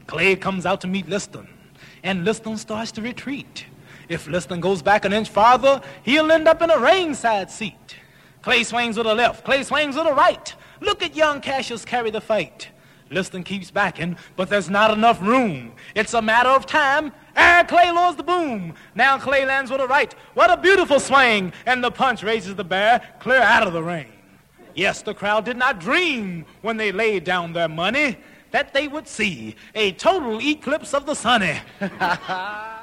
Clay comes out to meet Liston, and Liston starts to retreat. If Liston goes back an inch farther, he'll end up in a ringside seat. Clay swings with the left, Clay swings with the right. Look at young Cassius carry the fight. Liston keeps backing, but there's not enough room. It's a matter of time, and Clay lowers the boom. Now Clay lands with the right. What a beautiful swing, and the punch raises the bear clear out of the ring. Yes, the crowd did not dream when they laid down their money that they would see a total eclipse of the sunny.